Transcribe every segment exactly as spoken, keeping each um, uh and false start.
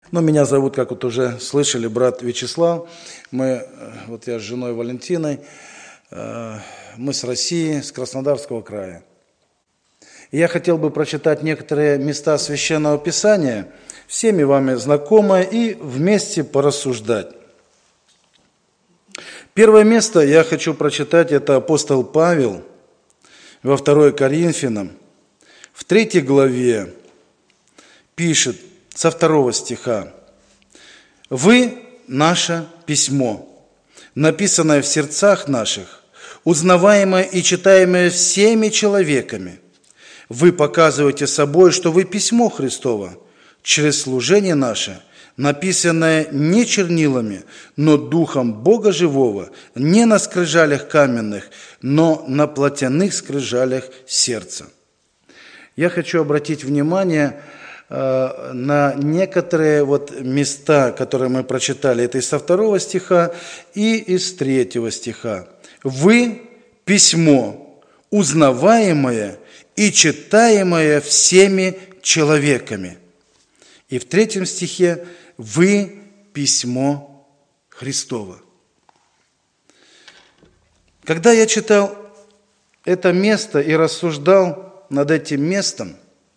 Ну, меня зовут, как вот уже слышали, брат Вячеслав. Мы, вот я с женой Валентиной, мы с России, с Краснодарского края. И я хотел бы прочитать некоторые места Священного Писания, всеми вами знакомые, и вместе порассуждать. Первое место я хочу прочитать, это апостол Павел во второй Коринфянам, в третьей главе пишет со второго стиха: «Вы – наше письмо, написанное в сердцах наших, узнаваемое и читаемое всеми человеками. Вы показываете собой, что вы письмо Христово, через служение наше, написанное не чернилами, но Духом Бога Живого, не на скрижалях каменных, но на плотяных скрижалях сердца». Я хочу обратить внимание э, на некоторые вот места, которые мы прочитали. Это и со второго стиха, и из третьего стиха. «Вы – письмо, узнаваемое и читаемое всеми человеками». И в третьем стихе: «Вы – письмо Христово». Когда я читал это место и рассуждал над этим местом,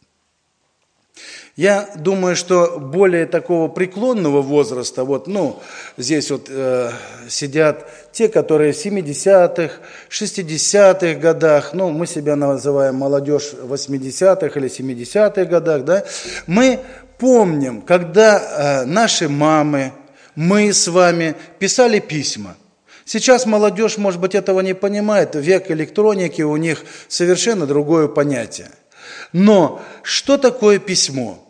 я думаю, что более такого преклонного возраста, вот, ну, здесь вот э, сидят те, которые в семидесятых, шестидесятых годах, ну, мы себя называем молодежь в восьмидесятых или семидесятых годах, да, мы помним, когда э, наши мамы, мы с вами писали письма. Сейчас молодежь, может быть, этого не понимает, век электроники, у них совершенно другое понятие. Но что такое письмо?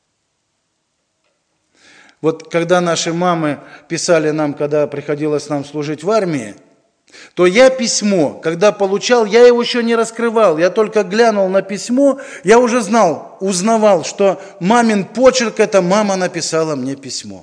Вот когда наши мамы писали нам, когда приходилось нам служить в армии, то я письмо, когда получал, я его еще не раскрывал, я только глянул на письмо, я уже знал, узнавал, что мамин почерк, это мама написала мне письмо.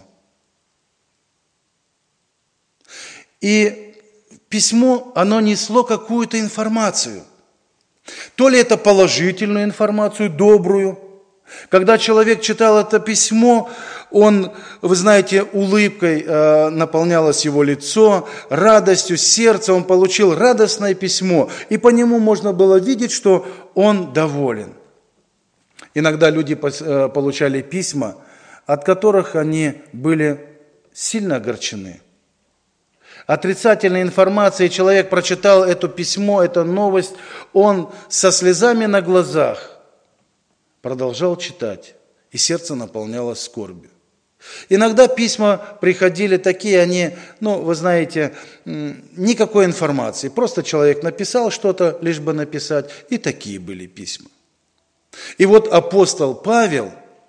И письмо, оно несло какую-то информацию. То ли это положительную информацию, добрую. Когда человек читал это письмо, он, вы знаете, улыбкой э, наполнялось его лицо, радостью сердца, он получил радостное письмо. И по нему можно было видеть, что он доволен. Иногда люди э, получали письма, от которых они были сильно огорчены. Отрицательной информации человек прочитал это письмо, эту новость, он со слезами на глазах продолжал читать, и сердце наполнялось скорбью. Иногда письма приходили такие, они, ну, вы знаете, никакой информации, просто человек написал что-то, лишь бы написать, и такие были письма. И вот апостол Павел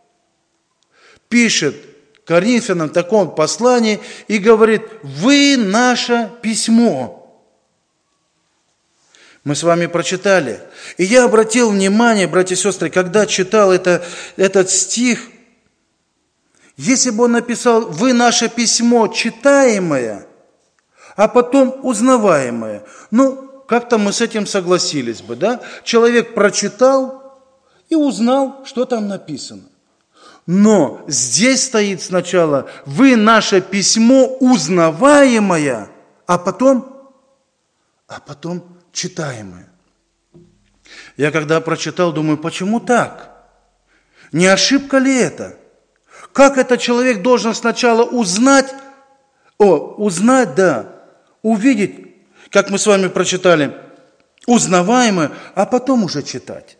пишет Коринфянам в таком послании и говорит: «Вы наше письмо». Мы с вами прочитали. И я обратил внимание, братья и сестры, когда читал это, этот стих, если бы он написал: «Вы наше письмо читаемое», а потом узнаваемое, ну, как-то мы с этим согласились бы, да? Человек прочитал и узнал, что там написано. Но здесь стоит сначала: «Вы наше письмо узнаваемое», а потом, а потом читаемое. Я когда прочитал, думаю, почему так? Не ошибка ли это? Как этот человек должен сначала узнать, о, узнать, да, увидеть, как мы с вами прочитали, узнаваемое, а потом уже читать?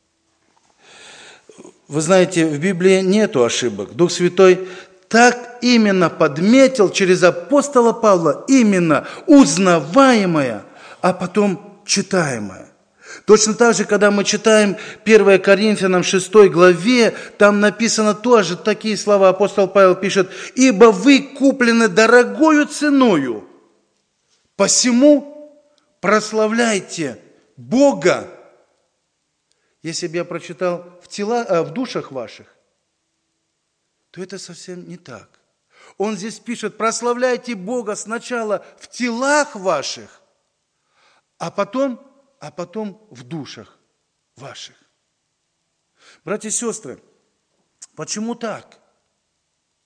Вы знаете, в Библии нету ошибок. Дух Святой так именно подметил через апостола Павла, именно узнаваемое, а потом читаемое. Точно так же, когда мы читаем первое Коринфянам шестой главе, там написано тоже такие слова, апостол Павел пишет: «Ибо вы куплены дорогою ценою, посему прославляйте Бога». Если бы я прочитал в, тела, в душах ваших, то это совсем не так. Он здесь пишет: прославляйте Бога сначала в телах ваших, а потом, а потом в душах ваших. Братья и сестры, почему так?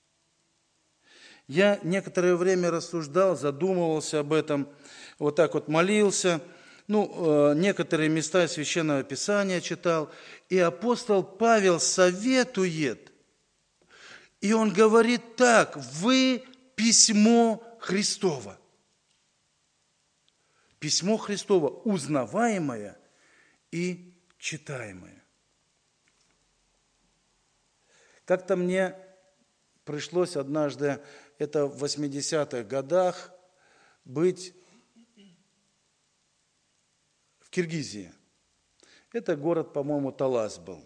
Я некоторое время рассуждал, задумывался об этом, вот так вот молился, ну, некоторые места Священного Писания читал, и апостол Павел советует, и он говорит так: вы письмо Христово. Письмо Христово узнаваемое и читаемое. Как-то мне пришлось однажды, это в восьмидесятых годах, быть в Киргизии. Это город, по-моему, Талас был.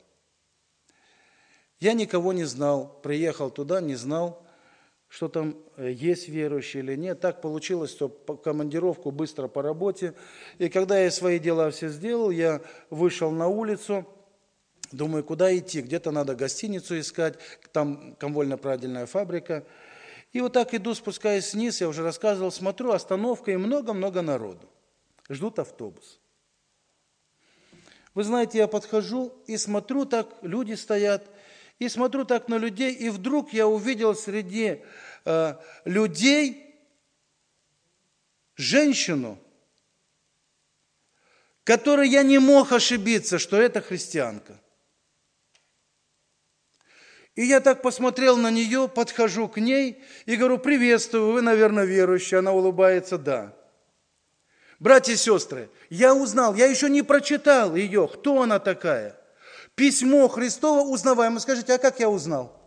Я никого не знал, приехал туда, не знал, что там есть верующие или нет. Так получилось, что по командировку быстро по работе. И когда я свои дела все сделал, я вышел на улицу, думаю, куда идти? Где-то надо гостиницу искать, там комвольно-правильная фабрика. И вот так иду, спускаясь вниз, я уже рассказывал, смотрю, остановка и много-много народу. Ждут автобус. Вы знаете, я подхожу и смотрю, так люди стоят, и смотрю так на людей, и вдруг я увидел среди э, людей женщину, которой я не мог ошибиться, что это христианка. И я так посмотрел на нее, подхожу к ней и говорю: приветствую, вы, наверное, верующие. Она улыбается: да. Братья и сестры, я узнал, я еще не прочитал ее, кто она такая. Письмо Христово узнаваемо. Скажите, а как я узнал?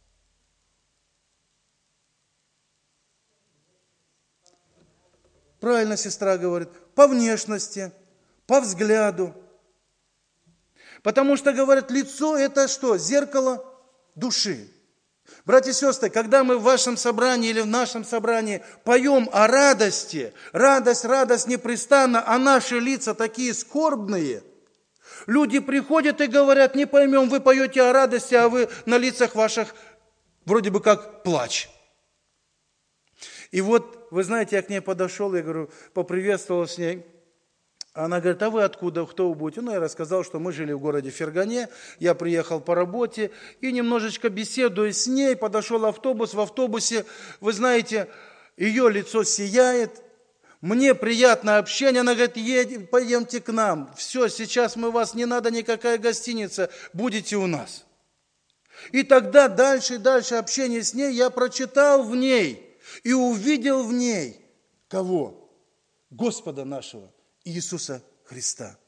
Правильно сестра говорит, по внешности, по взгляду. Потому что, говорят, лицо – это что? Зеркало души. Братья и сестры, когда мы в вашем собрании или в нашем собрании поем о радости, радость, радость непрестанно, а наши лица такие скорбные, люди приходят и говорят: не поймем, вы поете о радости, а вы на лицах ваших вроде бы как плач. И вот, вы знаете, я к ней подошел, я говорю, поприветствовал с ней. Она говорит: а вы откуда, кто вы будете? Ну, я рассказал, что мы жили в городе Фергане, я приехал по работе, и немножечко беседуя с ней, подошел автобус, в автобусе, вы знаете, ее лицо сияет, мне приятное общение, она говорит: едем, пойдемте к нам, все, сейчас мы вас, не надо никакая гостиница, будете у нас. И тогда дальше и дальше общение с ней я прочитал в ней и увидел в ней кого? Господа нашего Иисуса Христа.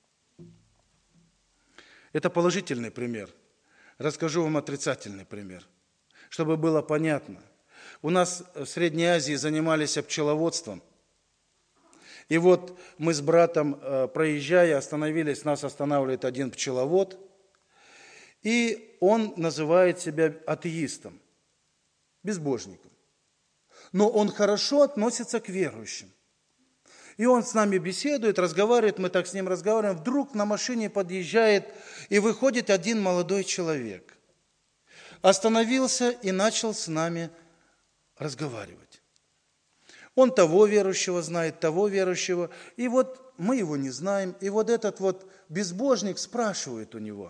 Это положительный пример. Расскажу вам отрицательный пример, чтобы было понятно. У нас в Средней Азии занимались пчеловодством. И вот мы с братом, проезжая, остановились, нас останавливает один пчеловод, и он называет себя атеистом, безбожником. Но он хорошо относится к верующим. И он с нами беседует, разговаривает, мы так с ним разговариваем. Вдруг на машине подъезжает и выходит один молодой человек. Остановился и начал с нами разговаривать. Он того верующего знает, того верующего. И вот мы его не знаем. И вот этот вот безбожник спрашивает у него: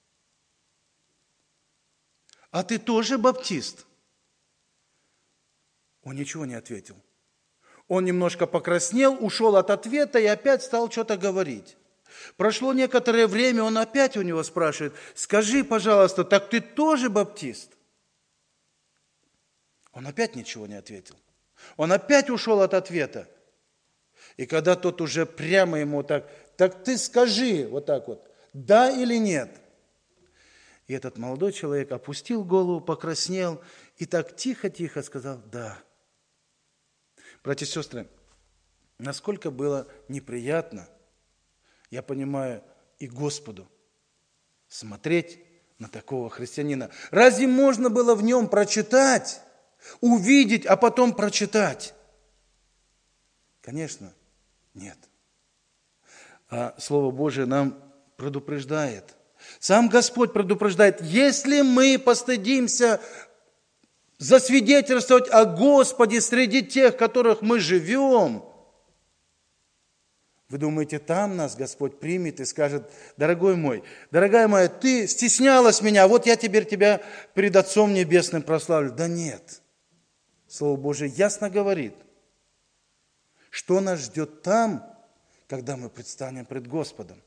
а ты тоже баптист? Он ничего не ответил. Он немножко покраснел, ушел от ответа и опять стал что-то говорить. Прошло некоторое время, он опять у него спрашивает: скажи, пожалуйста, так ты тоже баптист? Он опять ничего не ответил. Он опять ушел от ответа. И когда тот уже прямо ему так: так ты скажи, вот так вот, да или нет? И этот молодой человек опустил голову, покраснел и так тихо-тихо сказал: да. Братья и сестры, насколько было неприятно, я понимаю, и Господу смотреть на такого христианина. Разве можно было в нем прочитать, увидеть, а потом прочитать? Конечно, нет. А Слово Божие нам предупреждает. Сам Господь предупреждает: если мы постыдимся засвидетельствовать о Господе среди тех, в которых мы живем, вы думаете, там нас Господь примет и скажет: дорогой мой, дорогая моя, ты стеснялась меня, вот я теперь тебя перед Отцом Небесным прославлю. Да нет. Слово Божие ясно говорит, что нас ждет там, когда мы предстанем пред Господом.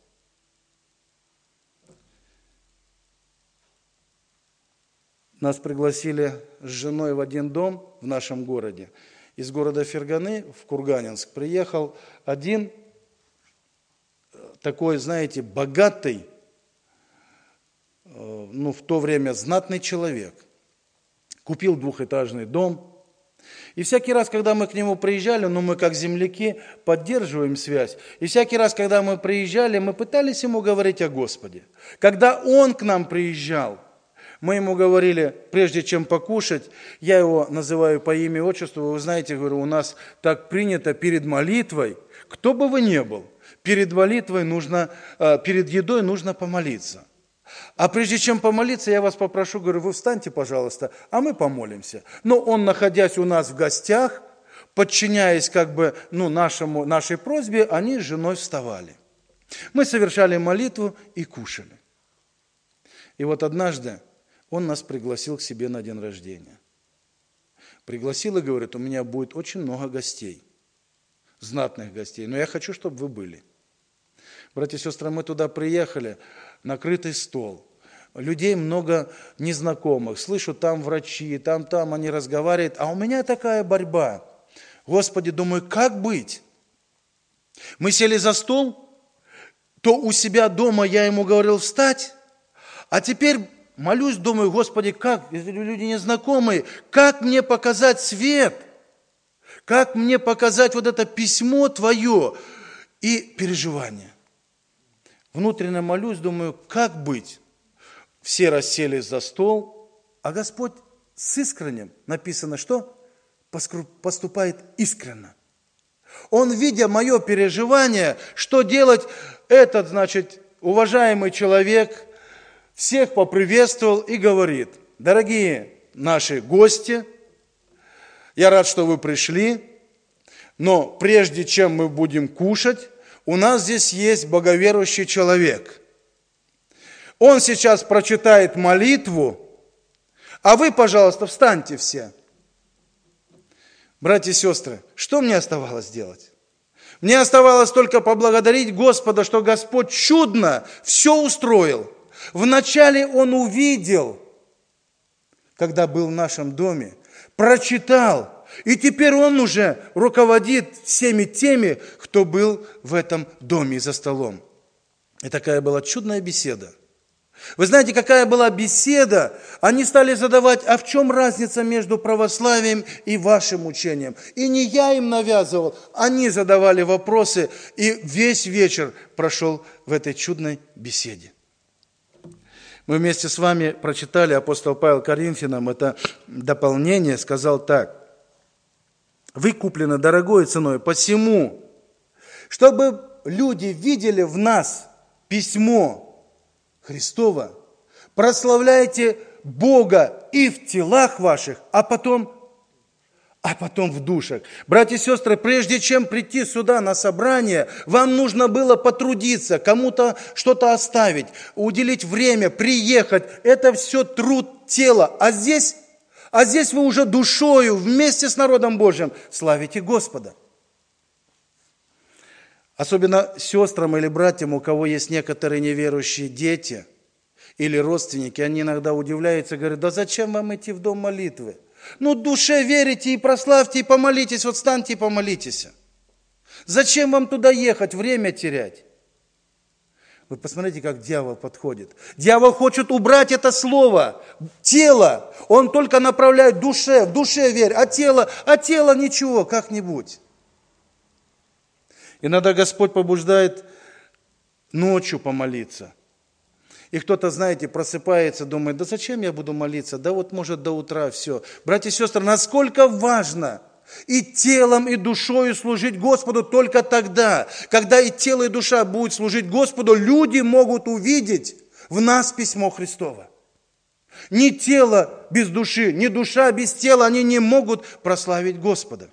Нас пригласили с женой в один дом в нашем городе. Из города Ферганы в Курганинск приехал один такой, знаете, богатый, ну, в то время знатный человек. Купил двухэтажный дом. И всякий раз, когда мы к нему приезжали, ну, мы как земляки поддерживаем связь. И всякий раз, когда мы приезжали, мы пытались ему говорить о Господе. Когда он к нам приезжал, мы ему говорили, прежде чем покушать, я его называю по имени и отчеству, вы знаете, говорю, у нас так принято перед молитвой, кто бы вы ни был, перед молитвой нужно, перед едой нужно помолиться. А прежде чем помолиться, я вас попрошу, говорю, вы встаньте, пожалуйста, а мы помолимся. Но он, находясь у нас в гостях, подчиняясь как бы ну, нашему, нашей просьбе, они с женой вставали. Мы совершали молитву и кушали. И вот однажды он нас пригласил к себе на день рождения. Пригласил и говорит, у меня будет очень много гостей, знатных гостей, но я хочу, чтобы вы были. Братья и сестры, мы туда приехали, накрытый стол, людей много незнакомых, слышу, там врачи, там-там они разговаривают, а у меня такая борьба. Господи, думаю, как быть? Мы сели за стол, то у себя дома я ему говорил встать, а теперь молюсь, думаю, Господи, как, если люди незнакомые, как мне показать свет? Как мне показать вот это письмо Твое и переживание? Внутренне молюсь, думаю, как быть? Все расселись за стол, а Господь с искренним, написано, что? Поступает искренно. Он, видя мое переживание, что делать, этот, значит, уважаемый человек всех поприветствовал и говорит, дорогие наши гости, я рад, что вы пришли, но прежде чем мы будем кушать, у нас здесь есть боговерующий человек. Он сейчас прочитает молитву, а вы, пожалуйста, встаньте все. Братья и сестры, что мне оставалось делать? Мне оставалось только поблагодарить Господа, что Господь чудно все устроил. Вначале Он увидел, когда был в нашем доме, прочитал, и теперь Он уже руководит всеми теми, кто был в этом доме за столом. И такая была чудная беседа. Вы знаете, какая была беседа? Они стали задавать, а в чем разница между православием и вашим учением? И не я им навязывал, они задавали вопросы, и весь вечер прошел в этой чудной беседе. Мы вместе с вами прочитали, апостол Павел Коринфянам, это дополнение, сказал так. Вы куплены дорогой ценой, посему, чтобы люди видели в нас письмо Христова, прославляйте Бога и в телах ваших, а потом, а потом в душах. Братья и сестры, прежде чем прийти сюда на собрание, вам нужно было потрудиться, кому-то что-то оставить, уделить время, приехать. Это все труд тела. А здесь, а здесь вы уже душою вместе с народом Божьим славите Господа. Особенно сестрам или братьям, у кого есть некоторые неверующие дети или родственники, они иногда удивляются, говорят, да зачем вам идти в дом молитвы? Ну, в душе верите и прославьте, и помолитесь, вот встаньте и помолитесь. Зачем вам туда ехать, время терять? Вы посмотрите, как дьявол подходит. Дьявол хочет убрать это слово, тело. Он только направляет душе, в душе верь, а тело, а тело ничего, как-нибудь. Иногда Господь побуждает ночью помолиться. И кто-то, знаете, просыпается, думает, да зачем я буду молиться? Да вот может до утра все. Братья и сестры, насколько важно и телом, и душою служить Господу только тогда, когда и тело, и душа будут служить Господу, люди могут увидеть в нас письмо Христово. Ни тело без души, ни душа без тела, они не могут прославить Господа.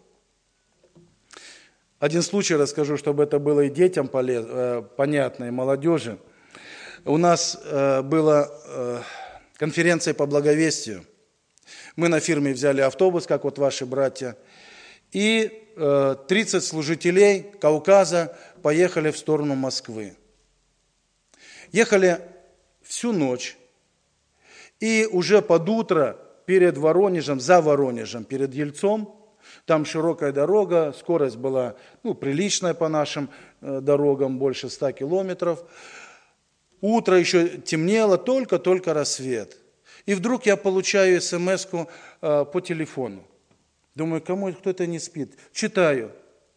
Один случай расскажу, чтобы это было и детям полез, понятно, и молодежи. У нас была конференция по благовестию. Мы на фирме взяли автобус, как вот ваши братья, и э, тридцать служителей Кавказа поехали в сторону Москвы. Ехали всю ночь, и уже под утро перед Воронежем, за Воронежем, перед Ельцом, там широкая дорога, скорость была ну, приличная по нашим э, дорогам, больше ста километров. Утро еще темнело, только-только рассвет. И вдруг я получаю смс-ку э, по телефону. Думаю, кому кто-то не спит. Читаю.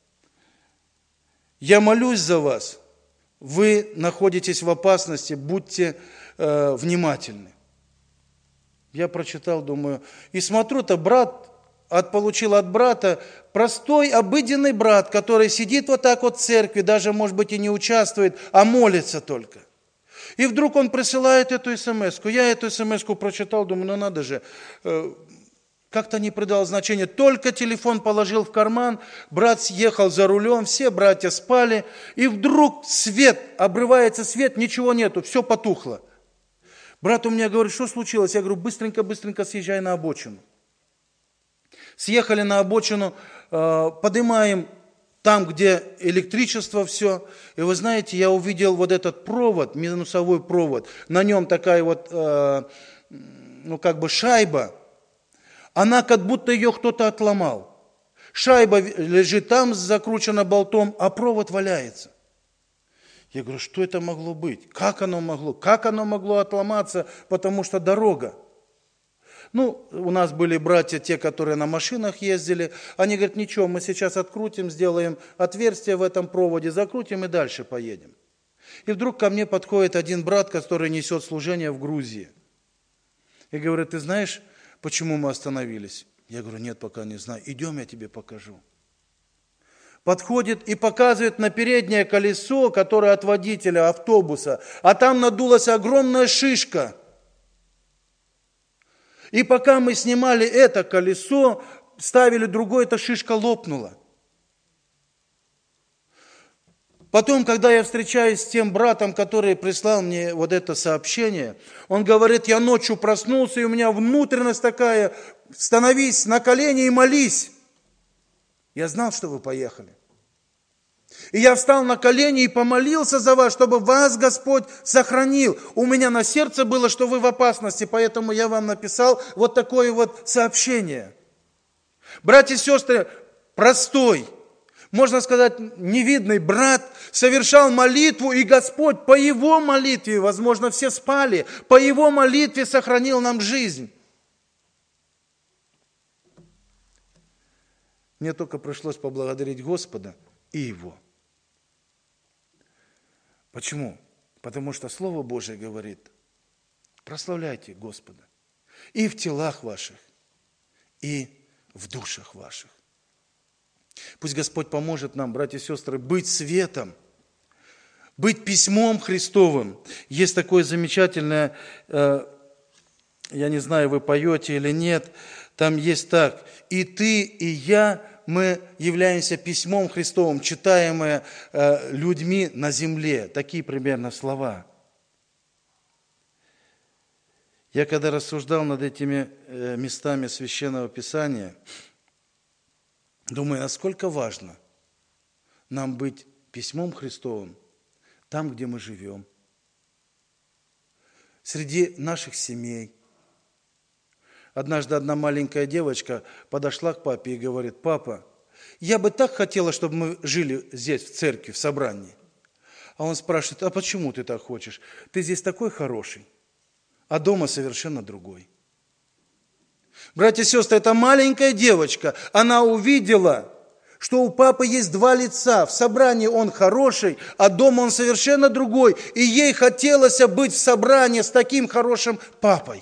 Я молюсь за вас. Вы находитесь в опасности, будьте э, внимательны. Я прочитал, думаю, и смотрю-то, брат, от, получил от брата, простой, обыденный брат, который сидит вот так вот в церкви, даже, может быть, и не участвует, а молится только. И вдруг он присылает эту смс-ку. Я эту смс-ку прочитал, думаю, ну надо же, э, как-то не придал значения. Только телефон положил в карман, брат съехал за рулем, все братья спали, и вдруг свет, обрывается свет, ничего нету, все потухло. Брат у меня говорит, что случилось? Я говорю, быстренько-быстренько съезжай на обочину. Съехали на обочину, поднимаем там, где электричество все. И вы знаете, я увидел вот этот провод, минусовой провод. На нем такая вот, ну как бы шайба. Она как будто ее кто-то отломал. Шайба лежит там, закручена болтом, а провод валяется. Я говорю, что это могло быть? Как оно могло? Как оно могло отломаться? Потому что дорога. Ну, у нас были братья, те, которые на машинах ездили. Они говорят, ничего, мы сейчас открутим, сделаем отверстие в этом проводе, закрутим и дальше поедем. И вдруг ко мне подходит один брат, который несет служение в Грузии. И говорит, ты знаешь, почему мы остановились? Я говорю, нет, пока не знаю. Идем, я тебе покажу. Подходит и показывает на переднее колесо, которое от водителя автобуса, а там надулась огромная шишка. И пока мы снимали это колесо, ставили другое, эта шишка лопнула. Потом, когда я встречаюсь с тем братом, который прислал мне вот это сообщение, он говорит, я ночью проснулся, и у меня внутренность такая, становись на колени и молись. Я знал, что вы поехали. И я встал на колени и помолился за вас, чтобы вас Господь сохранил. У меня на сердце было, что вы в опасности, поэтому я вам написал вот такое вот сообщение. Братья и сестры, простой, можно сказать, невидный брат совершал молитву, и Господь по его молитве, возможно, все спали, по его молитве сохранил нам жизнь. Мне только пришлось поблагодарить Господа и его. Почему? Потому что Слово Божие говорит, прославляйте Господа и в телах ваших, и в душах ваших. Пусть Господь поможет нам, братья и сестры, быть светом, быть письмом Христовым. Есть такое замечательное, э, я не знаю, вы поете или нет, там есть так, и ты, и я, мы являемся письмом Христовым, читаемое э, людьми на земле. Такие примерно слова. Я когда рассуждал над этими э, местами Священного Писания, думаю, насколько важно нам быть письмом Христовым там, где мы живем, среди наших семей. Однажды одна маленькая девочка подошла к папе и говорит, папа, я бы так хотела, чтобы мы жили здесь, в церкви, в собрании. А он спрашивает, а почему ты так хочешь? Ты здесь такой хороший, а дома совершенно другой. Братья и сестры, эта маленькая девочка, она увидела, что у папы есть два лица. В собрании он хороший, а дома он совершенно другой. И ей хотелось быть в собрании с таким хорошим папой.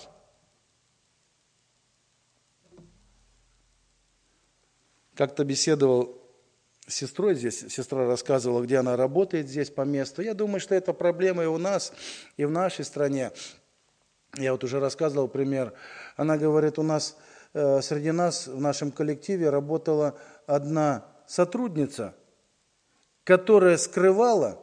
Как-то беседовал с сестрой здесь, сестра рассказывала, где она работает здесь по месту. Я думаю, что это проблема и у нас, и в нашей стране. Я вот уже рассказывал пример. Она говорит, у нас, э, среди нас, в нашем коллективе работала одна сотрудница, которая скрывала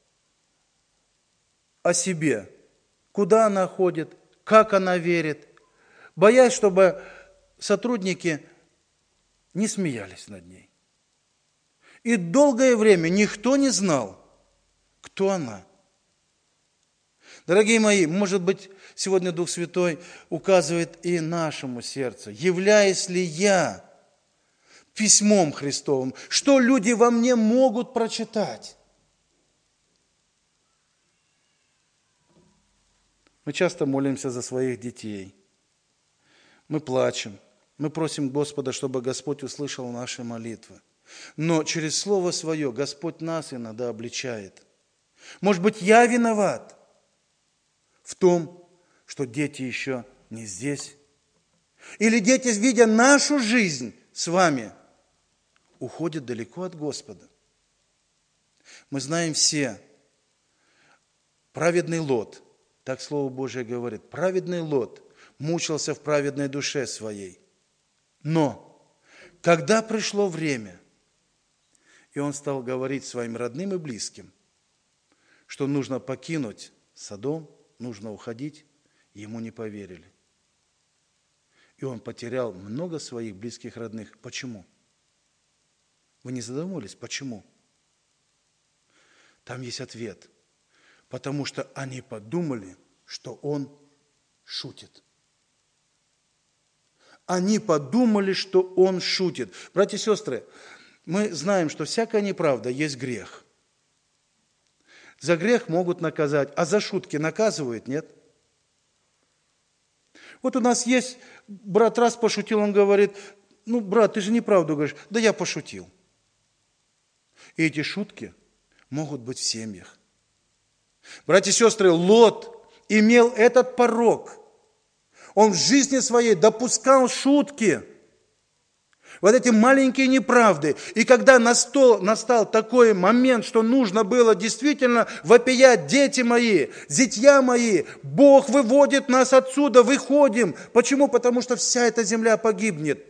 о себе, куда она ходит, как она верит, боясь, чтобы сотрудники не смеялись над ней. И долгое время никто не знал, кто она. Дорогие мои, может быть, сегодня Дух Святой указывает и нашему сердцу, являюсь ли я письмом Христовым, что люди во мне могут прочитать. Мы часто молимся за своих детей. Мы плачем. Мы просим Господа, чтобы Господь услышал наши молитвы. Но через Слово Свое Господь нас иногда обличает. Может быть, я виноват в том, что дети еще не здесь. Или дети, видя нашу жизнь с вами, уходят далеко от Господа. Мы знаем все, праведный Лот, так Слово Божие говорит, праведный Лот мучился в праведной душе своей. Но, когда пришло время, и он стал говорить своим родным и близким, что нужно покинуть Содом, нужно уходить, ему не поверили. И он потерял много своих близких родных. Почему? Вы не задумывались, почему? Там есть ответ. Потому что они подумали, что он шутит. Они подумали, что он шутит. Братья и сестры, мы знаем, что всякая неправда есть грех. За грех могут наказать, а за шутки наказывают, нет? Вот у нас есть, брат раз пошутил, он говорит, ну, брат, ты же неправду говоришь. Да я пошутил. И эти шутки могут быть в семьях. Братья и сестры, Лот имел этот порок. Он в жизни своей допускал шутки. Вот эти маленькие неправды. И когда настал, настал такой момент, что нужно было действительно вопиять: дети мои, зятья мои, Бог выводит нас отсюда, выходим. Почему? Потому что вся эта земля погибнет.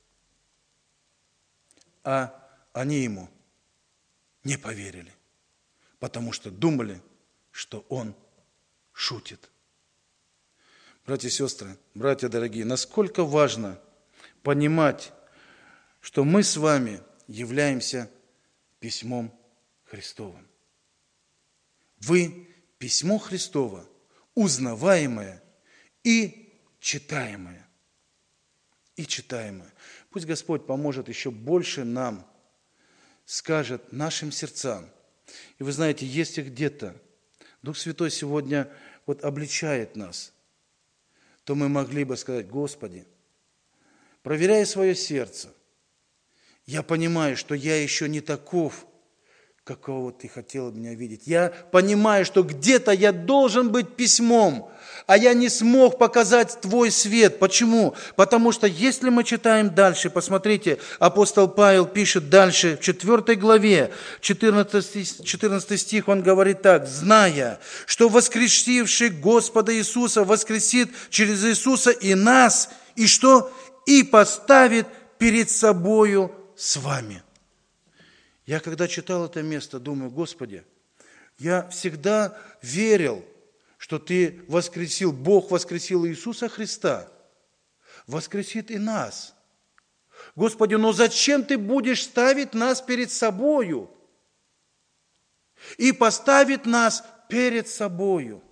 А они ему не поверили, потому что думали, что он шутит. Братья и сестры, братья дорогие, насколько важно понимать, что мы с вами являемся письмом Христовым. Вы письмо Христово, узнаваемое и читаемое. И читаемое. Пусть Господь поможет еще больше нам, скажет нашим сердцам. И вы знаете, если где-то Дух Святой сегодня вот обличает нас, то мы могли бы сказать: Господи, проверяя свое сердце, я понимаю, что я еще не таков, какого Ты хотел меня видеть. Я понимаю, что где-то я должен быть письмом, а я не смог показать Твой свет. Почему? Потому что если мы читаем дальше, посмотрите, апостол Павел пишет дальше, в четвёртой главе, четырнадцатый стих, он говорит так: «Зная, что воскресивший Господа Иисуса воскресит через Иисуса и нас, и что? И поставит перед собою с вами». Я когда читал это место, думаю: Господи, я всегда верил, что Ты воскресил, Бог воскресил Иисуса Христа, воскресит и нас. Господи, но зачем Ты будешь ставить нас перед собою? И поставит нас перед собою.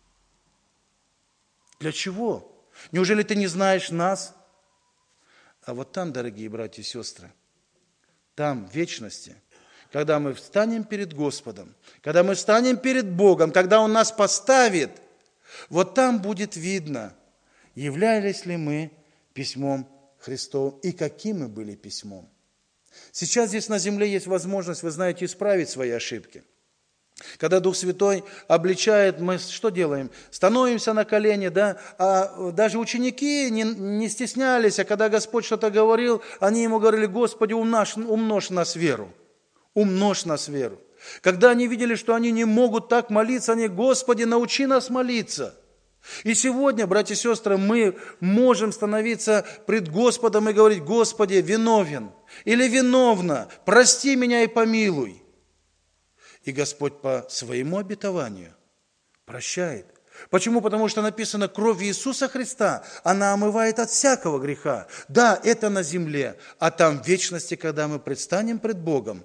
Для чего? Неужели Ты не знаешь нас? А вот там, дорогие братья и сестры, там, в вечности, когда мы встанем перед Господом, когда мы встанем перед Богом, когда Он нас поставит, вот там будет видно, являлись ли мы письмом Христовым и каким мы были письмом. Сейчас здесь на земле есть возможность, вы знаете, исправить свои ошибки. Когда Дух Святой обличает, мы что делаем? Становимся на колени, да? А даже ученики не, не стеснялись, а когда Господь что-то говорил, они Ему говорили: Господи, умножь, умножь нас веру, умножь нас веру. Когда они видели, что они не могут так молиться, они: Господи, научи нас молиться. И сегодня, братья и сестры, мы можем становиться пред Господом и говорить: Господи, виновен или виновна, прости меня и помилуй. И Господь по своему обетованию прощает. Почему? Потому что написано, кровь Иисуса Христа, она омывает от всякого греха. Да, это на земле, а там в вечности, когда мы предстанем пред Богом,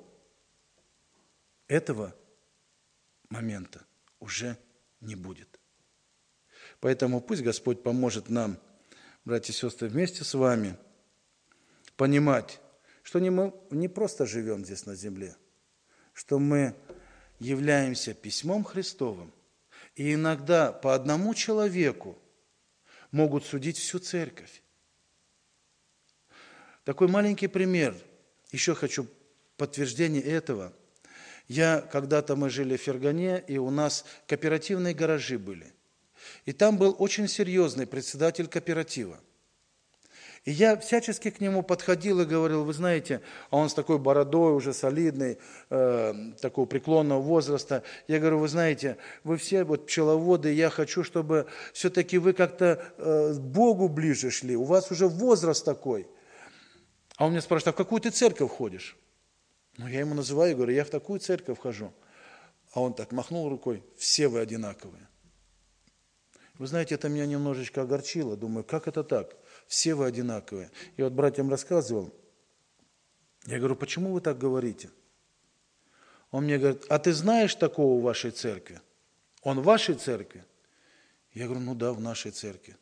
этого момента уже не будет. Поэтому пусть Господь поможет нам, братья и сестры, вместе с вами понимать, что не мы не просто живем здесь на земле, что мы являемся письмом Христовым, и иногда по одному человеку могут судить всю церковь. Такой маленький пример. Еще хочу подтверждение этого. Я, когда-то мы жили в Фергане, и у нас кооперативные гаражи были. И там был очень серьезный председатель кооператива. И я всячески к нему подходил и говорил, вы знаете, а он с такой бородой, уже солидный, э, такого преклонного возраста. Я говорю, вы знаете, вы все вот пчеловоды, я хочу, чтобы все-таки вы как-то э, к Богу ближе шли, у вас уже возраст такой. А он меня спрашивает, а в какую ты церковь ходишь? Ну, я ему называю и говорю, я в такую церковь хожу. А он так махнул рукой, все вы одинаковые. Вы знаете, это меня немножечко огорчило. Думаю, как это так? Все вы одинаковые. И вот братьям рассказывал. Я говорю, почему вы так говорите? Он мне говорит, а ты знаешь такого в вашей церкви? Он в вашей церкви? Я говорю, ну да, в нашей церкви.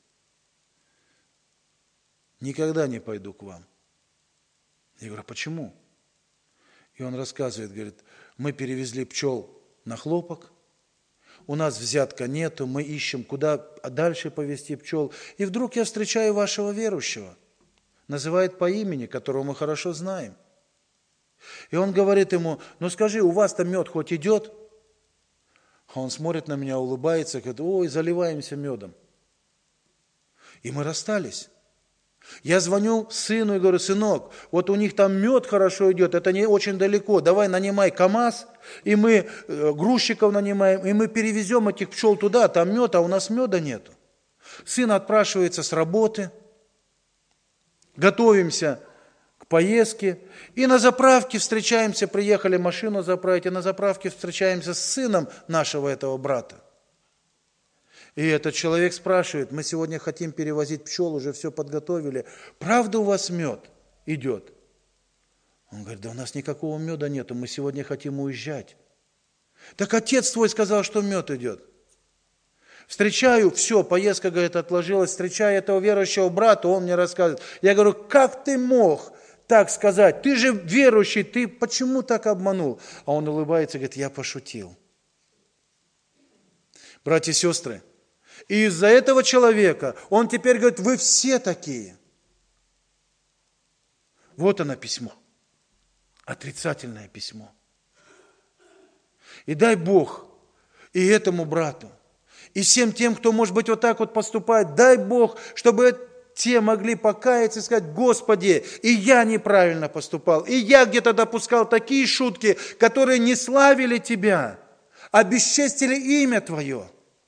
Никогда не пойду к вам. Я говорю, почему? И он рассказывает, говорит, мы перевезли пчел на хлопок, у нас взятка нету, мы ищем, куда дальше повезти пчел. И вдруг я встречаю вашего верующего, называет по имени, которого мы хорошо знаем. И он говорит ему, ну скажи, у вас-то мед хоть идет? А он смотрит на меня, улыбается, говорит, ой, заливаемся медом. И мы расстались. Я звоню сыну и говорю, сынок, вот у них там мед хорошо идет, это не очень далеко, давай нанимай КамАЗ, и мы грузчиков нанимаем, и мы перевезем этих пчел туда, там мед, а у нас меда нету. Сын отпрашивается с работы, готовимся к поездке, и на заправке встречаемся, приехали машину заправить, и на заправке встречаемся с сыном нашего этого брата. И этот человек спрашивает, мы сегодня хотим перевозить пчел, уже все подготовили. Правда у вас мед идет? Он говорит, да у нас никакого меда нету, мы сегодня хотим уезжать. Так отец твой сказал, что мед идет. Встречаю, все, поездка, говорит, отложилась. Встречаю этого верующего брата, он мне рассказывает. Я говорю, как ты мог так сказать? Ты же верующий, ты почему так обманул? А он улыбается и говорит, я пошутил. Братья и сестры, и из-за этого человека он теперь говорит, вы все такие. Вот оно письмо. Отрицательное письмо. И дай Бог и этому брату, и всем тем, кто, может быть, вот так вот поступает, дай Бог, чтобы те могли покаяться и сказать, Господи, и я неправильно поступал, и я где-то допускал такие шутки, которые не славили Тебя, а бесчестили имя Твое.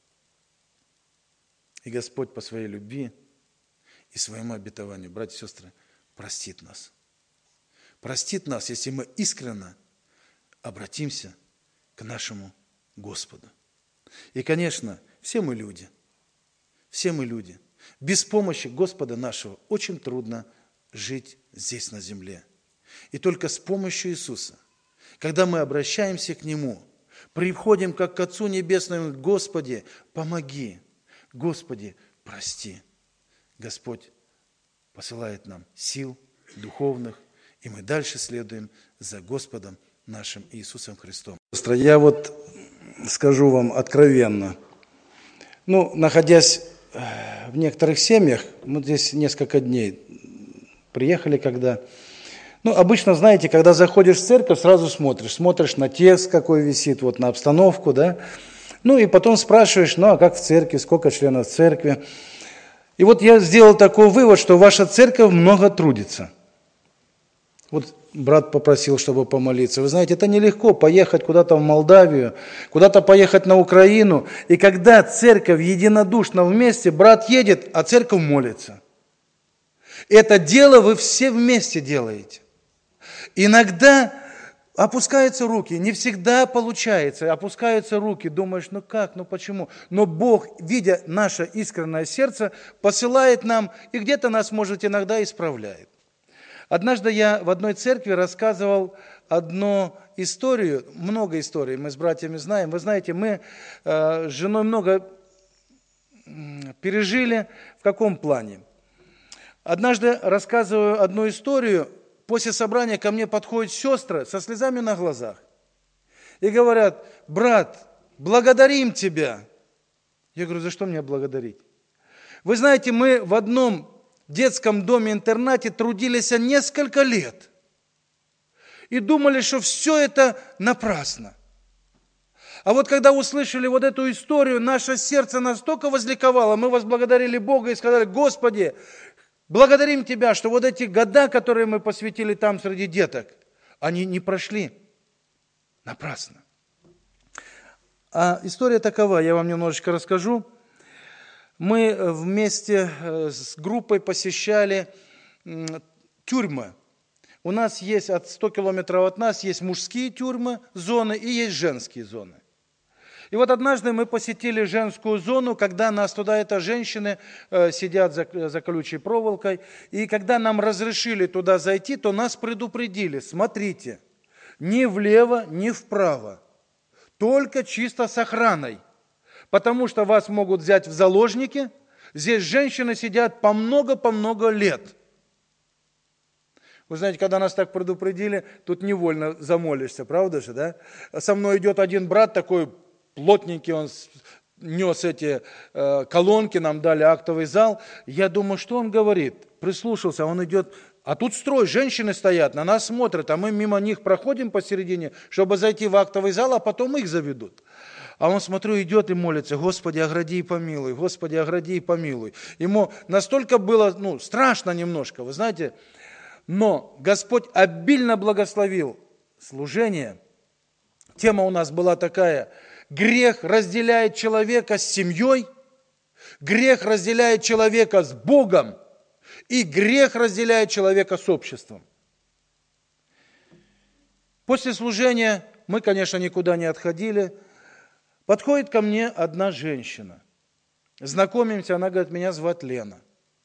И Господь по своей любви и своему обетованию, братья и сестры, простит нас. Простит нас, если мы искренне обратимся к нашему Господу. И, конечно, все мы люди. Все мы люди. Без помощи Господа нашего очень трудно жить здесь на земле. И только с помощью Иисуса, когда мы обращаемся к Нему, приходим как к Отцу Небесному, Господи, помоги. Господи, прости. Господь посылает нам сил духовных, и мы дальше следуем за Господом нашим Иисусом Христом. Я вот скажу вам откровенно. Ну, находясь в некоторых семьях, мы здесь несколько дней приехали, когда... Ну, обычно, знаете, когда заходишь в церковь, сразу смотришь. Смотришь на текст, какой висит, вот на обстановку, да. Ну, и потом спрашиваешь, ну, а как в церкви, сколько членов церкви? И вот я сделал такой вывод, что ваша церковь много трудится. Вот брат попросил, чтобы помолиться. Вы знаете, это нелегко поехать куда-то в Молдавию, куда-то поехать на Украину. И когда церковь единодушно вместе, брат едет, а церковь молится. Это дело вы все вместе делаете. Иногда Опускаются руки, не всегда получается, опускаются руки, думаешь, ну как, ну почему? Но Бог, видя наше искреннее сердце, посылает нам, и где-то нас, может, иногда исправляет. Однажды я в одной церкви рассказывал одну историю, много историй мы с братьями знаем. Вы знаете, мы э, с женой много пережили. В каком плане? Однажды рассказываю одну историю, после собрания ко мне подходят сестры со слезами на глазах и говорят: брат, благодарим тебя. Я говорю: за что меня благодарить? Вы знаете, мы в одном детском доме-интернате трудились несколько лет и думали, что все это напрасно. А вот когда услышали вот эту историю, наше сердце настолько возликовало, мы возблагодарили Бога и сказали: Господи, благодарим Тебя, что вот эти года, которые мы посвятили там среди деток, они не прошли напрасно. А история такова, я вам немножечко расскажу. Мы вместе с группой посещали тюрьмы. У нас есть, от ста километров от нас, есть мужские тюрьмы, зоны, и есть женские зоны. И вот однажды мы посетили женскую зону, когда нас туда, это женщины э, сидят за, за колючей проволокой, и когда нам разрешили туда зайти, то нас предупредили: смотрите, ни влево, ни вправо, только чисто с охраной, потому что вас могут взять в заложники, здесь женщины сидят по много-по много лет. Вы знаете, когда нас так предупредили, тут невольно замолишься, правда же, да? Со мной идет один брат такой, плотненький, он нес эти э, колонки, нам дали актовый зал. Я думаю, что он говорит? Прислушался, он идет, а тут строй, женщины стоят, на нас смотрят, а мы мимо них проходим посередине, чтобы зайти в актовый зал, а потом их заведут. А он, смотрю, идет и молится: Господи, огради и помилуй, Господи, огради и помилуй. Ему настолько было, ну, страшно немножко, вы знаете, но Господь обильно благословил служение. Тема у нас была такая: грех разделяет человека с семьей, грех разделяет человека с Богом, и грех разделяет человека с обществом. После служения мы, конечно, никуда не отходили. Подходит ко мне одна женщина. Знакомимся, она говорит: меня зовут Лена.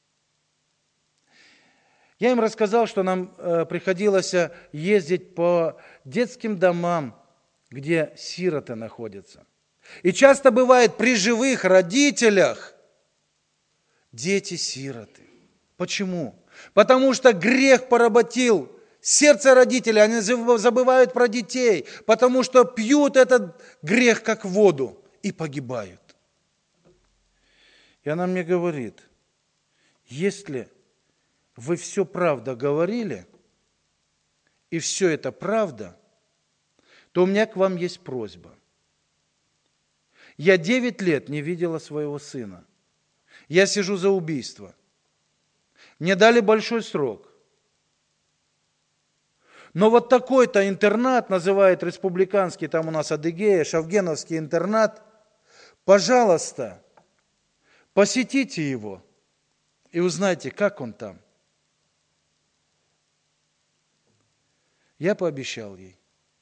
Я им рассказал, что нам э, приходилось ездить по детским домам, где сироты находятся. И часто бывает при живых родителях дети-сироты. Почему? Потому что грех поработил сердце родителей, они забывают про детей, потому что пьют этот грех как воду и погибают. И она мне говорит: если вы все правда говорили, и все это правда, то у меня к вам есть просьба. Я девять лет не видела своего сына. Я сижу за убийство. Мне дали большой срок. Но вот такой-то интернат, называют республиканский, там у нас Адыгея, Шавгеновский интернат, пожалуйста, посетите его и узнайте, как он там. Я пообещал ей.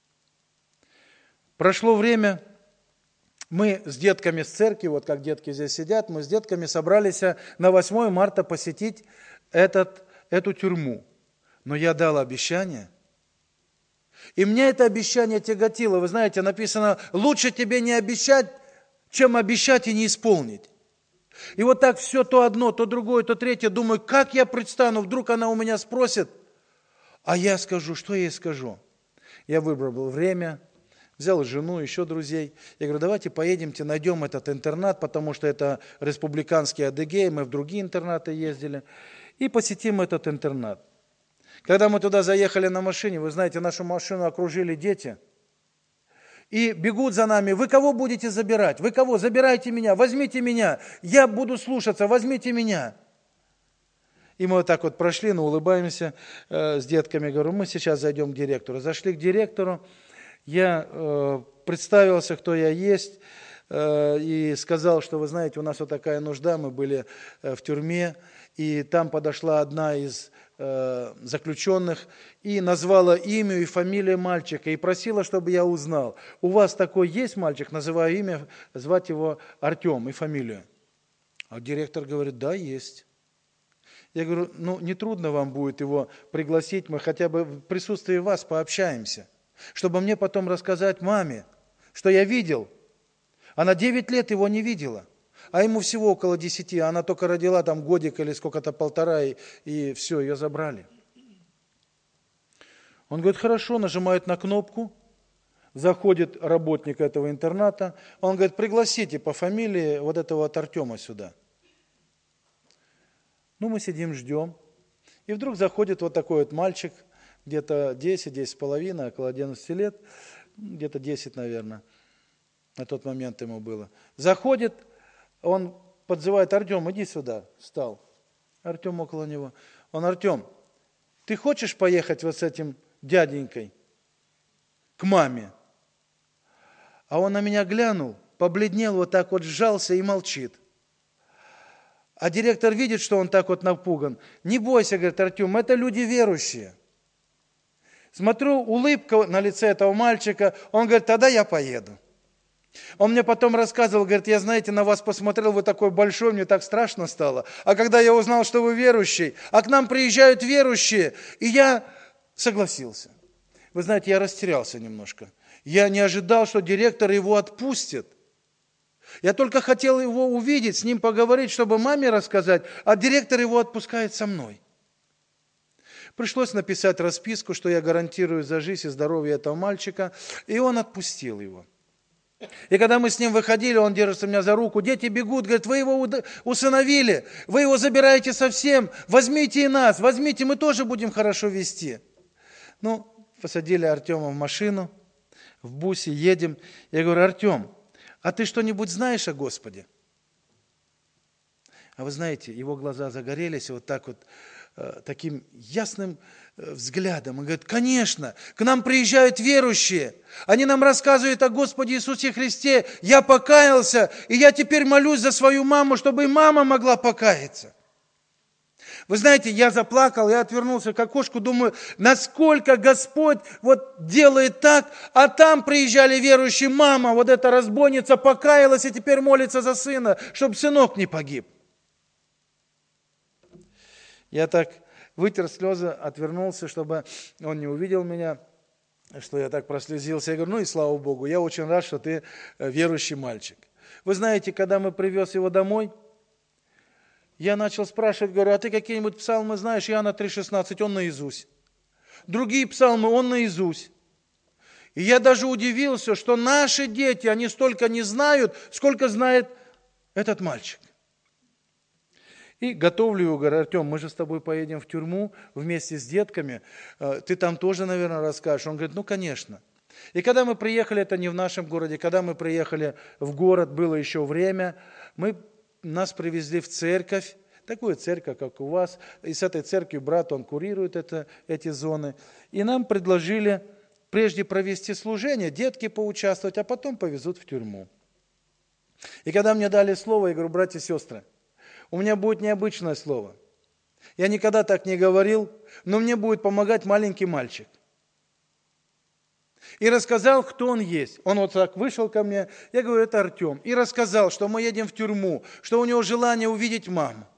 Прошло время, мы с детками с церкви, вот как детки здесь сидят, мы с детками собрались на восьмое марта посетить этот, эту тюрьму. Но я дал обещание, и меня это обещание тяготило. Вы знаете, написано: лучше тебе не обещать, чем обещать и не исполнить. И вот так все то одно, то другое, то третье. Думаю, как я предстану, вдруг она у меня спросит, а я скажу, что я ей скажу? Я выбрал время, взял жену, еще друзей. Я говорю: давайте поедемте, найдем этот интернат, потому что это республиканский Адыгей, мы в другие интернаты ездили, и посетим этот интернат. Когда мы туда заехали на машине, вы знаете, нашу машину окружили дети, и бегут за нами: вы кого будете забирать? Вы кого? Забирайте меня, возьмите меня, я буду слушаться, возьмите меня. И мы вот так вот прошли, но улыбаемся э, с детками, говорю: мы сейчас зайдем к директору. Зашли к директору, я э, представился, кто я есть, э, и сказал, что, вы знаете, у нас вот такая нужда, мы были э, в тюрьме, и там подошла одна из э, заключенных и назвала имя и фамилию мальчика и просила, чтобы я узнал. У вас такой есть мальчик? Называю имя, звать его Артем и фамилию. А директор говорит, да, есть. Я говорю, ну не трудно вам будет его пригласить, мы хотя бы в присутствии вас пообщаемся, чтобы мне потом рассказать маме, что я видел. Она девять лет его не видела, а ему всего около десяти, она только родила там годик или сколько-то, полтора, и, и все, ее забрали. Он говорит, хорошо, нажимает на кнопку, заходит работник этого интерната, он говорит, пригласите по фамилии вот этого вот Артема сюда. Ну, мы сидим, ждем, и вдруг заходит вот такой вот мальчик, где-то десять, десять с половиной, около одиннадцати лет, где-то десять, наверное, на тот момент ему было. Заходит, он подзывает, Артем, иди сюда, встал. Артем около него. Он, Артем, ты хочешь поехать вот с этим дяденькой к маме? А он на меня глянул, побледнел, вот так вот сжался и молчит. А директор видит, что он так вот напуган. Не бойся, говорит, Артем, это люди верующие. Смотрю, улыбка на лице этого мальчика, он говорит, тогда я поеду. Он мне потом рассказывал, говорит, я, знаете, на вас посмотрел, вы такой большой, мне так страшно стало. А когда я узнал, что вы верующий, а к нам приезжают верующие, и я согласился. Вы знаете, я растерялся немножко. Я не ожидал, что директор его отпустит. Я только хотел его увидеть, с ним поговорить, чтобы маме рассказать, а директор его отпускает со мной. Пришлось написать расписку, что я гарантирую за жизнь и здоровье этого мальчика, и он отпустил его. И когда мы с ним выходили, он держится меня за руку, дети бегут, говорят, вы его усыновили, вы его забираете совсем, возьмите и нас, возьмите, мы тоже будем хорошо вести. Ну, посадили Артема в машину, в бусе, едем. Я говорю, Артем, а ты что-нибудь знаешь о Господе? А вы знаете, его глаза загорелись вот так вот, э, таким ясным э, взглядом. Он говорит, конечно, к нам приезжают верующие. Они нам рассказывают о Господе Иисусе Христе. Я покаялся, и я теперь молюсь за свою маму, чтобы и мама могла покаяться. Вы знаете, я заплакал, я отвернулся к окошку, думаю, насколько Господь вот делает так, а там приезжали верующие, мама, вот эта разбойница покаялась и теперь молится за сына, чтобы сынок не погиб. Я так вытер слезы, отвернулся, чтобы он не увидел меня, что я так прослезился. Я говорю, ну и слава Богу, я очень рад, что ты верующий мальчик. Вы знаете, когда мы привез его домой, я начал спрашивать, говорю, а ты какие-нибудь псалмы знаешь? Иоанна три шестнадцать, он наизусть. Другие псалмы, он наизусть. И я даже удивился, что наши дети, они столько не знают, сколько знает этот мальчик. И готовлю его, говорю, Артем, мы же с тобой поедем в тюрьму вместе с детками, ты там тоже, наверное, расскажешь. Он говорит, ну, конечно. И когда мы приехали, это не в нашем городе, когда мы приехали в город, было еще время, мы... Нас привезли в церковь, такую церковь, как у вас, и с этой церковью брат, он курирует это, эти зоны. И нам предложили прежде провести служение, детки поучаствовать, а потом повезут в тюрьму. И когда мне дали слово, я говорю, братья и сестры, у меня будет необычное слово. Я никогда так не говорил, но мне будет помогать маленький мальчик. И рассказал, кто он есть. Он вот так вышел ко мне, я говорю, это Артем. И рассказал, что мы едем в тюрьму, что у него желание увидеть маму.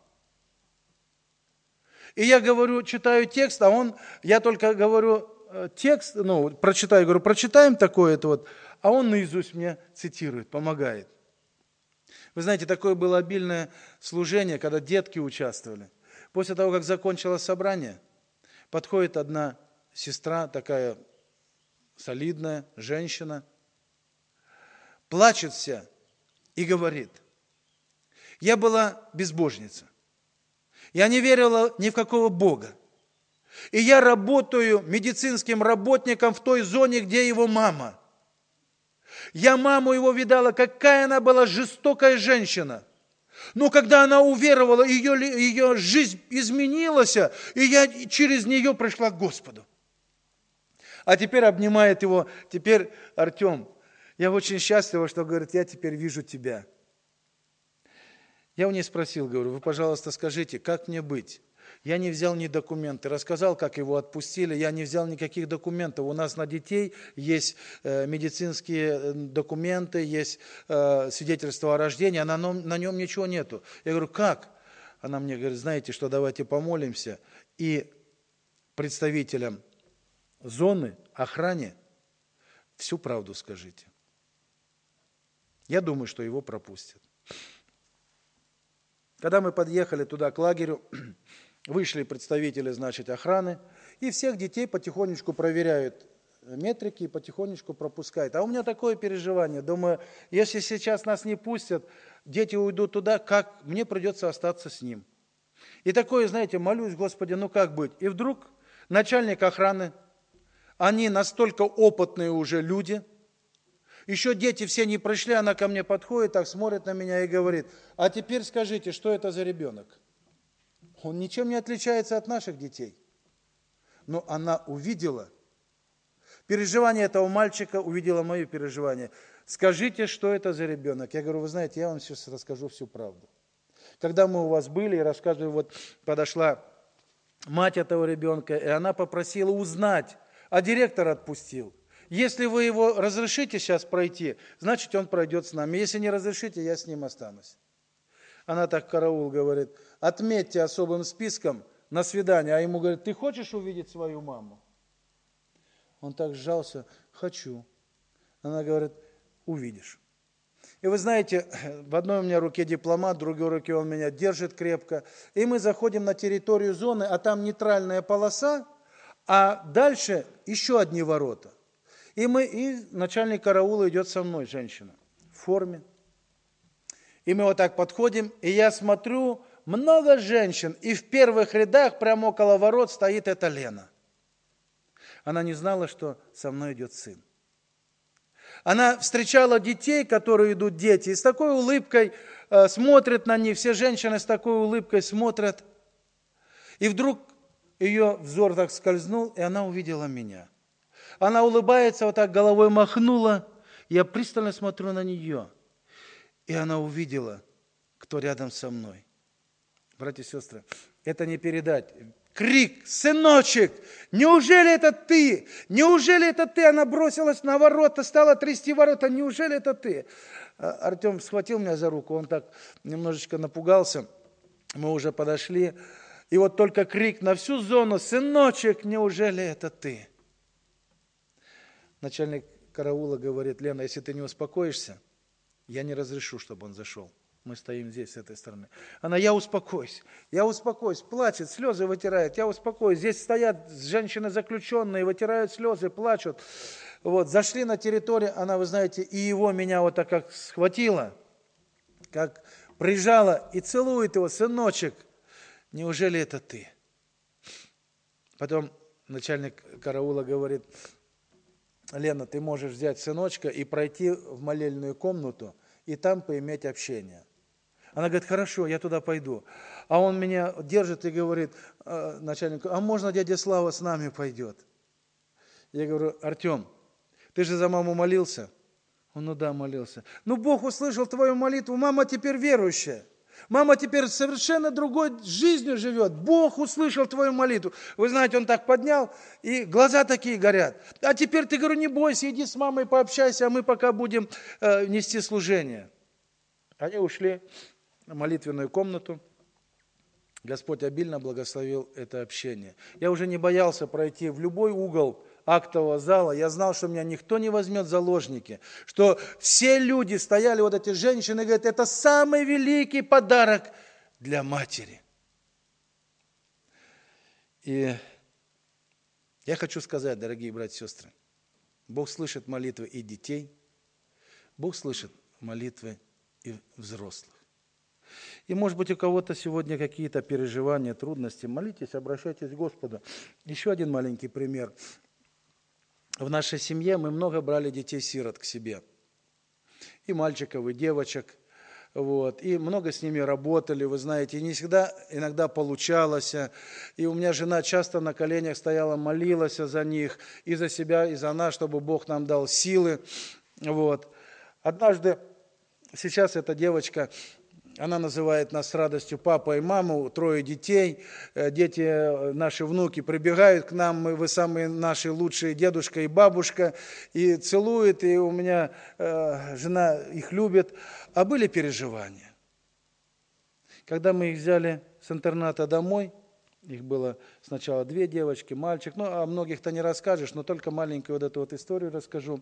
И я говорю, читаю текст, а он, я только говорю текст, ну, прочитаю, говорю, прочитаем такое-то вот, а он наизусть мне цитирует, помогает. Вы знаете, такое было обильное служение, когда детки участвовали. После того, как закончилось собрание, подходит одна сестра, такая солидная женщина, плачет вся и говорит, я была безбожница, я не верила ни в какого Бога, и я работаю медицинским работником в той зоне, где его мама. Я маму его видала, какая она была жестокая женщина. Но когда она уверовала, ее, ее жизнь изменилась, и я через нее пришла к Господу. А теперь обнимает его, теперь, Артем, я очень счастлива, что, говорит, я теперь вижу тебя. Я у нее спросил, говорю, вы, пожалуйста, скажите, как мне быть? Я не взял ни документы, рассказал, как его отпустили, я не взял никаких документов. У нас на детей есть э, медицинские документы, есть э, свидетельство о рождении, а на, на нем ничего нету. Я говорю, как? Она мне говорит, знаете что, давайте помолимся и представителям зоны, охране всю правду скажите. Я думаю, что его пропустят. Когда мы подъехали туда, к лагерю, вышли представители, значит, охраны, и всех детей потихонечку проверяют метрики и потихонечку пропускают. А у меня такое переживание, думаю, если сейчас нас не пустят, дети уйдут туда, как мне придется остаться с ним. И такое, знаете, молюсь, Господи, ну как быть? И вдруг начальник охраны, они настолько опытные уже люди, еще дети все не пришли, она ко мне подходит, так смотрит на меня и говорит, а теперь скажите, что это за ребенок? Он ничем не отличается от наших детей. Но она увидела переживание этого мальчика, увидела мое переживание. Скажите, что это за ребенок? Я говорю, вы знаете, я вам сейчас расскажу всю правду. Когда мы у вас были, и рассказываю, вот подошла мать этого ребенка, и она попросила узнать, а директор отпустил. Если вы его разрешите сейчас пройти, значит, он пройдет с нами. Если не разрешите, я с ним останусь. Она так караул говорит, отметьте особым списком на свидание. А ему говорит, ты хочешь увидеть свою маму? Он так сжался, хочу. Она говорит, увидишь. И вы знаете, в одной у меня руке дипломат, в другой руке он меня держит крепко. И мы заходим на территорию зоны, а там нейтральная полоса, а дальше еще одни ворота. И, мы, и начальник караула идет со мной, женщина, в форме. И мы вот так подходим, и я смотрю, много женщин, и в первых рядах, прямо около ворот, стоит эта Лена. Она не знала, что со мной идет сын. Она встречала детей, которые идут дети, и с такой улыбкой э, смотрят на них, все женщины с такой улыбкой смотрят. И вдруг ее взор так скользнул, и она увидела меня. Она улыбается, вот так головой махнула, я пристально смотрю на нее. И она увидела, кто рядом со мной. Братья и сестры, это не передать. Крик, сыночек, неужели это ты? Неужели это ты? Она бросилась на ворота, стала трясти ворота, неужели это ты? Артем схватил меня за руку, он так немножечко напугался. Мы уже подошли. И вот только крик на всю зону, сыночек, неужели это ты? Начальник караула говорит, Лена, если ты не успокоишься, я не разрешу, чтобы он зашел. Мы стоим здесь, с этой стороны. Она, я успокоюсь, я успокоюсь, плачет, слезы вытирает, я успокоюсь. Здесь стоят женщины заключенные, вытирают слезы, плачут. Вот, зашли на территорию, она, вы знаете, и его меня вот так как схватила, как прижала и целует его, сыночек, неужели это ты? Потом начальник караула говорит, Лена, ты можешь взять сыночка и пройти в молельную комнату, и там поиметь общение. Она говорит, хорошо, я туда пойду. А он меня держит и говорит, начальнику, а можно дядя Слава с нами пойдет? Я говорю, Артем, ты же за маму молился? Он, ну да, молился. Ну Бог услышал твою молитву, мама теперь верующая. Мама теперь совершенно другой жизнью живет. Бог услышал твою молитву. Вы знаете, он так поднял, и глаза такие горят. А теперь ты, говорю, не бойся, иди с мамой пообщайся, а мы пока будем э, нести служение. Они ушли в молитвенную комнату. Господь обильно благословил это общение. Я уже не боялся пройти в любой угол актового зала. Я знал, что меня никто не возьмет в заложники. Что все люди стояли, вот эти женщины, говорят, это самый великий подарок для матери. И я хочу сказать, дорогие братья и сестры, Бог слышит молитвы и детей, Бог слышит молитвы и взрослых. И, может быть, у кого-то сегодня какие-то переживания, трудности. Молитесь, обращайтесь к Господу. Еще один маленький пример. В нашей семье мы много брали детей-сирот к себе. И мальчиков, и девочек. Вот. И много с ними работали, вы знаете. И не всегда иногда получалось. И у меня жена часто на коленях стояла, молилась за них. И за себя, и за нас, чтобы Бог нам дал силы. Вот. Однажды, сейчас эта девочка Она называет нас с радостью папа и мама, трое детей. Дети, наши внуки прибегают к нам, мы, вы самые наши лучшие, дедушка и бабушка, и целуют, и у меня э, жена их любит. А были переживания. Когда мы их взяли с интерната домой, их было сначала две девочки, мальчик, ну, о многих-то не расскажешь, но только маленькую вот эту вот историю расскажу.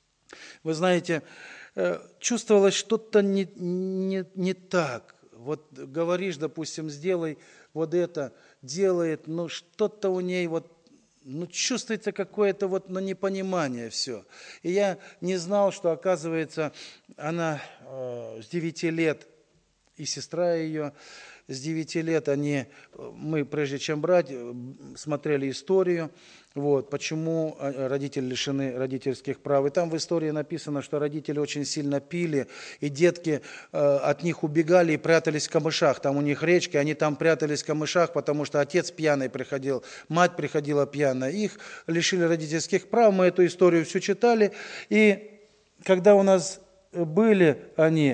Вы знаете, чувствовалось что-то не, не, не так. Вот говоришь, допустим, сделай вот это, делает, но что-то у ней вот, ну, чувствуется какое-то вот, ну, непонимание все. И я не знал, что, оказывается, она э, с девяти лет, и сестра ее, с девяти лет они, мы, прежде чем брать, смотрели историю, вот, почему родители лишены родительских прав. И там в истории написано, что родители очень сильно пили, и детки э, от них убегали и прятались в камышах. Там у них речки, они там прятались в камышах, потому что отец пьяный приходил, мать приходила пьяная. Их лишили родительских прав, мы эту историю всю читали. И когда у нас были они,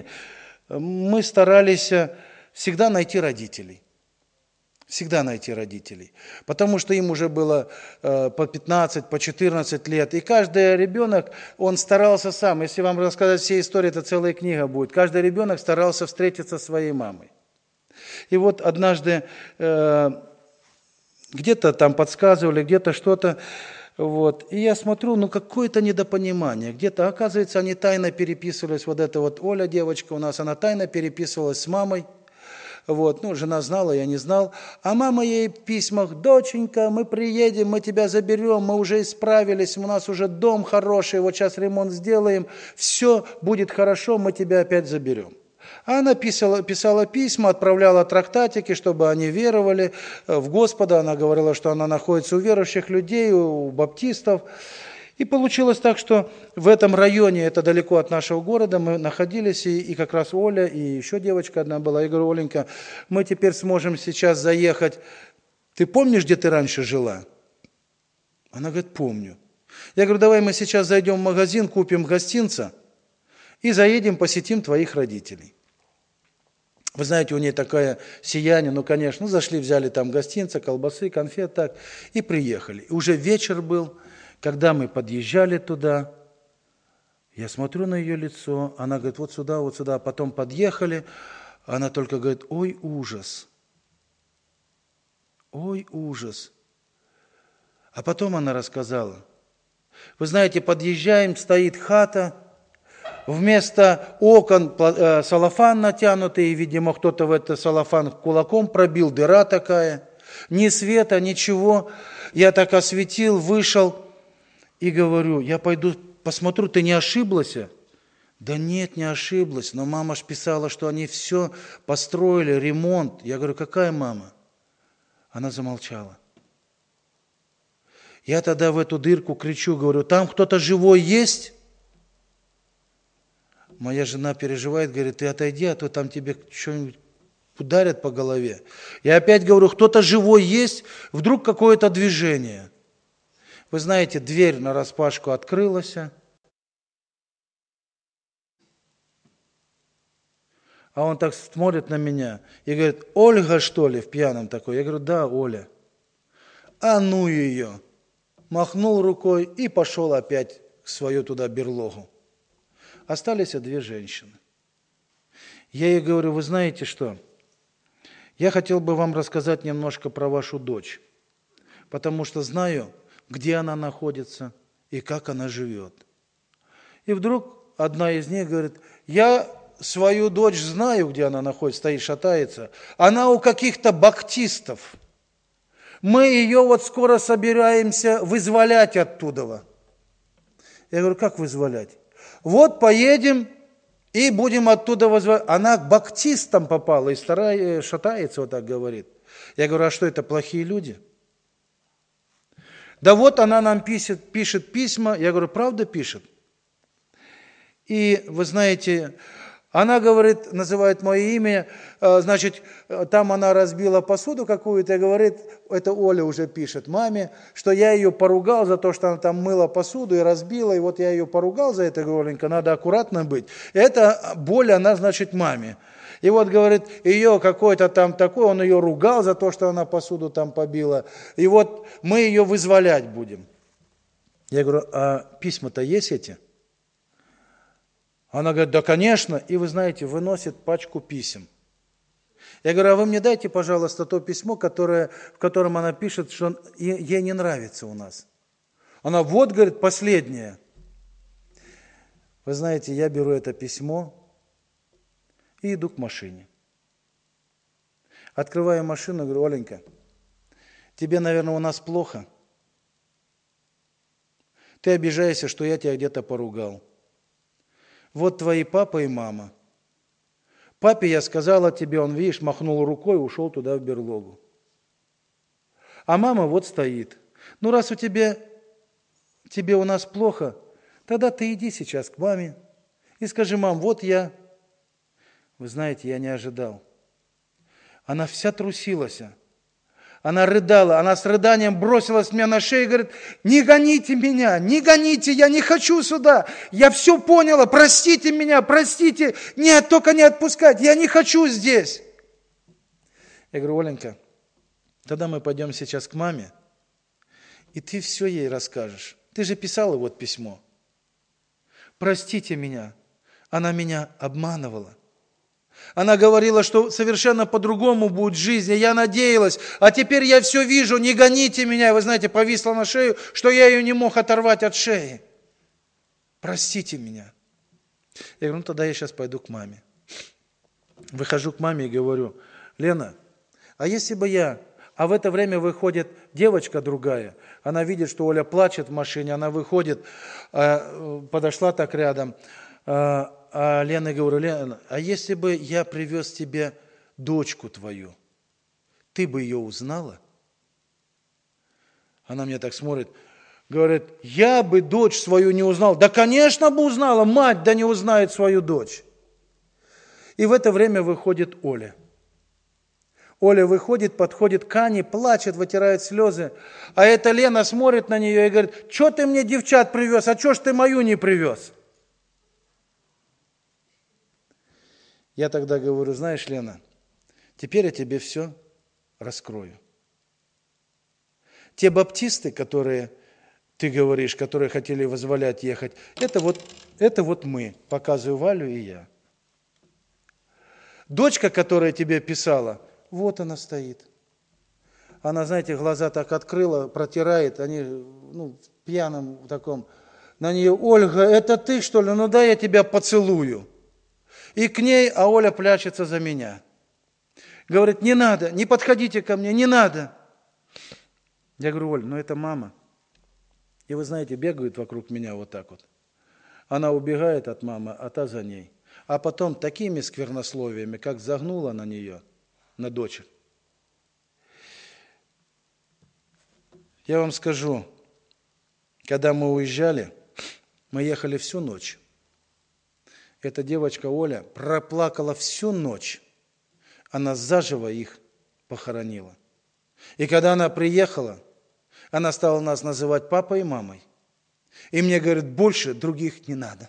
мы старались всегда найти родителей. Всегда найти родителей. Потому что им уже было э, по пятнадцать, по четырнадцать лет. И каждый ребенок, он старался сам. Если вам рассказать все истории, это целая книга будет. Каждый ребенок старался встретиться со своей мамой. И вот однажды э, где-то там подсказывали, где-то что-то. Вот. И я смотрю, ну какое-то недопонимание. Где-то, оказывается, они тайно переписывались. Вот эта вот Оля, девочка у нас, она тайно переписывалась с мамой. Вот, ну, жена знала, я не знал. А мама ей в письмах: доченька, мы приедем, мы тебя заберем, мы уже исправились, у нас уже дом хороший, вот сейчас ремонт сделаем, все будет хорошо, мы тебя опять заберем. А она писала, писала письма, отправляла трактатики, чтобы они веровали в Господа. Она говорила, что она находится у верующих людей, у баптистов. И получилось так, что в этом районе, это далеко от нашего города, мы находились, и, и как раз Оля, и еще девочка одна была. Я говорю: Оленька, мы теперь сможем сейчас заехать. Ты помнишь, где ты раньше жила? Она говорит: помню. Я говорю: давай мы сейчас зайдем в магазин, купим гостинца и заедем, посетим твоих родителей. Вы знаете, у нее такое сияние, ну, конечно, ну, зашли, взяли там гостинца, колбасы, конфет, так, и приехали. И уже вечер был. Когда мы подъезжали туда, я смотрю на ее лицо, она говорит: вот сюда, вот сюда. Потом подъехали, она только говорит: ой, ужас, ой, ужас. А потом она рассказала: вы знаете, подъезжаем, стоит хата, вместо окон салофан натянутый, видимо, кто-то в этот салофан кулаком пробил, дыра такая, ни света, ничего. Я так осветил, вышел. И говорю: я пойду посмотрю, ты не ошиблась? Да нет, не ошиблась, но мама ж писала, что они все построили, ремонт. Я говорю: какая мама? Она замолчала. Я тогда в эту дырку кричу, говорю: там кто-то живой есть? Моя жена переживает, говорит: ты отойди, а то там тебе что-нибудь ударят по голове. Я опять говорю: кто-то живой есть? Вдруг какое-то движение. Вы знаете, дверь нараспашку открылась, а он так смотрит на меня и говорит: Ольга, что ли, в пьяном такой? Я говорю: да, Оля. А ну ее! Махнул рукой и пошел опять в свою туда берлогу. Остались две женщины. Я ей говорю: вы знаете что? Я хотел бы вам рассказать немножко про вашу дочь, потому что знаю, где она находится и как она живет. И вдруг одна из них говорит: я свою дочь знаю, где она находится, стоит, шатается. Она у каких-то баптистов. Мы ее вот скоро собираемся вызволять оттуда. Я говорю: как вызволять? Вот поедем и будем оттуда вызволять. Она к баптистам попала и старая, шатается, вот так говорит. Я говорю: а что, это плохие люди? Да вот она нам пишет, пишет письма. Я говорю: правда пишет? И вы знаете, она говорит, называет мое имя, значит, там она разбила посуду какую-то и говорит, это Оля уже пишет маме, что я ее поругал за то, что она там мыла посуду и разбила, и вот я ее поругал за это, говорю: Оленька, надо аккуратно быть. Это боль, она, значит, маме. И вот, говорит, ее какой-то там такой, он ее ругал за то, что она посуду там побила. И вот мы ее вызволять будем. Я говорю, а письма-то есть эти? Она говорит, да, конечно. И вы знаете, выносит пачку писем. Я говорю, а вы мне дайте, пожалуйста, то письмо, которое, в котором она пишет, что ей не нравится у нас. Она, вот, говорит, последнее. Вы знаете, я беру это письмо и иду к машине. Открываю машину, говорю, Оленька, тебе, наверное, у нас плохо. Ты обижаешься, что я тебя где-то поругал. Вот твои папа и мама. Папе я сказала тебе, он, видишь, махнул рукой, ушел туда в берлогу. А мама вот стоит. Ну, раз у тебя, тебе у нас плохо, тогда ты иди сейчас к маме и скажи, мам, вот я. Вы знаете, я не ожидал. Она вся трусилась. Она рыдала, она с рыданием бросилась мне на шею и говорит, не гоните меня, не гоните, я не хочу сюда. Я все поняла, простите меня, простите. Нет, только не отпускать, я не хочу здесь. Я говорю, Оленька, тогда мы пойдем сейчас к маме, и ты все ей расскажешь. Ты же писала вот письмо. Простите меня, она меня обманывала. Она говорила, что совершенно по-другому будет жизнь, и я надеялась, а теперь я все вижу, не гоните меня. И вы знаете, повисла на шею, что я ее не мог оторвать от шеи. Простите меня. Я говорю, ну тогда я сейчас пойду к маме. Выхожу к маме и говорю, Лена, а если бы я... А в это время выходит девочка другая, она видит, что Оля плачет в машине, она выходит, подошла так рядом, а Лена говорю, Лена, а если бы я привез тебе дочку твою, ты бы ее узнала? Она мне так смотрит, говорит, я бы дочь свою не узнал. Да, конечно бы узнала, мать да не узнает свою дочь. И в это время выходит Оля. Оля выходит, подходит к Ане, плачет, вытирает слезы. А эта Лена смотрит на нее и говорит, что ты мне девчат привез, а что ж ты мою не привез? Я тогда говорю, знаешь, Лена, теперь я тебе все раскрою. Те баптисты, которые, ты говоришь, которые хотели вызволять ехать, это вот, это вот мы, показываю Валю и я. Дочка, которая тебе писала, вот она стоит. Она, знаете, глаза так открыла, протирает, они ну, в пьяном таком. На нее, Ольга, это ты, что ли? Ну дай я тебя поцелую. И к ней, а Оля прячется за меня. Говорит, не надо, не подходите ко мне, не надо. Я говорю, Оль, ну это мама. И вы знаете, бегают вокруг меня вот так вот. Она убегает от мамы, а та за ней. А потом такими сквернословиями, как загнула на нее, на дочек. Я вам скажу, когда мы уезжали, мы ехали всю ночь. Эта девочка Оля проплакала всю ночь. Она заживо их похоронила. И когда она приехала, она стала нас называть папой и мамой. И мне говорит, больше других не надо.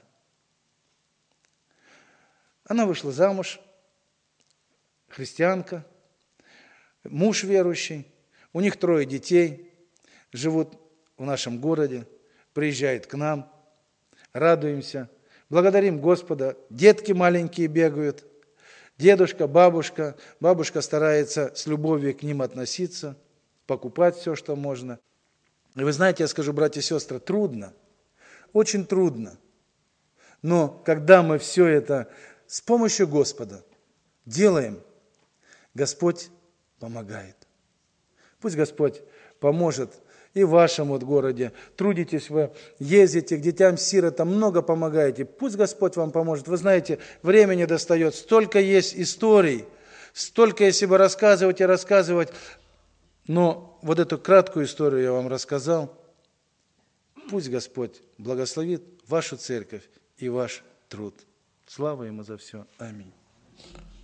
Она вышла замуж, христианка, муж верующий, у них трое детей, живут в нашем городе, приезжают к нам, радуемся. Благодарим Господа, детки маленькие бегают, дедушка, бабушка. Бабушка старается с любовью к ним относиться, покупать все, что можно. И вы знаете, я скажу, братья и сестры, трудно, очень трудно. Но когда мы все это с помощью Господа делаем, Господь помогает. Пусть Господь поможет и в вашем вот городе. Трудитесь вы, ездите к детям-сиротам, много помогаете. Пусть Господь вам поможет. Вы знаете, времени достает. Столько есть историй, столько, если бы рассказывать и рассказывать. Но вот эту краткую историю я вам рассказал. Пусть Господь благословит вашу церковь и ваш труд. Слава Ему за все. Аминь.